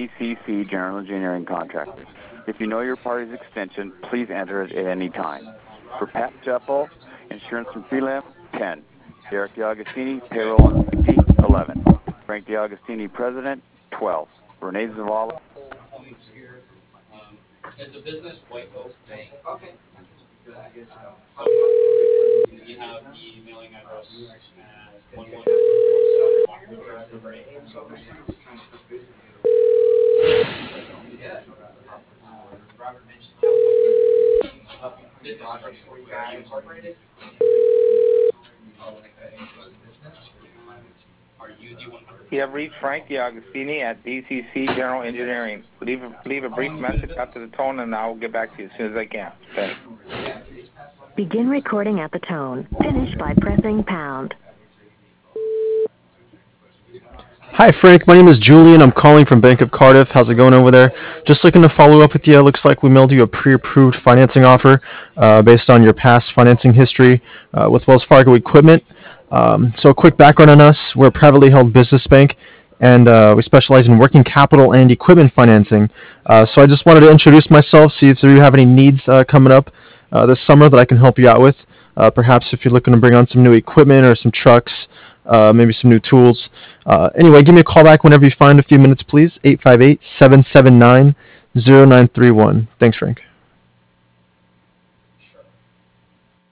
DCC General Engineering Contractors. If you know your party's extension, please enter it at any time. For Pat Chappell, Insurance and Prelim, 10. Derek DiAugustini, Payroll and CT, 11. Frank DiAugustini, President, 12. Renee Zavala. It's a business, White Oak Bank. Okay. So we have the mailing address as 1147 Walker Drive, number 8. Robert mentioned business structure. Are you incorporated? Are you the 100%? You have reached Frank DiAugustini at DCC General Engineering. Leave a brief message after the tone, and I will get back to you as soon as I can. Thanks. Begin recording at the tone. Finish by pressing pound. Hi, Frank. My name is Julian. I'm calling from Bank of Cardiff. How's it going over there? Just looking to follow up with you. Looks like we mailed you a pre-approved financing offer based on your past financing history with Wells Fargo Equipment. So a quick background on us. We're a privately held business bank, and we specialize in working capital and equipment financing. So I just wanted to introduce myself, see if you have any needs coming up this summer that I can help you out with. Perhaps if you're looking to bring on some new equipment or some trucks, maybe some new tools. Anyway, give me a call back whenever you find a few minutes, please. 858-779-0931. Thanks, Frank.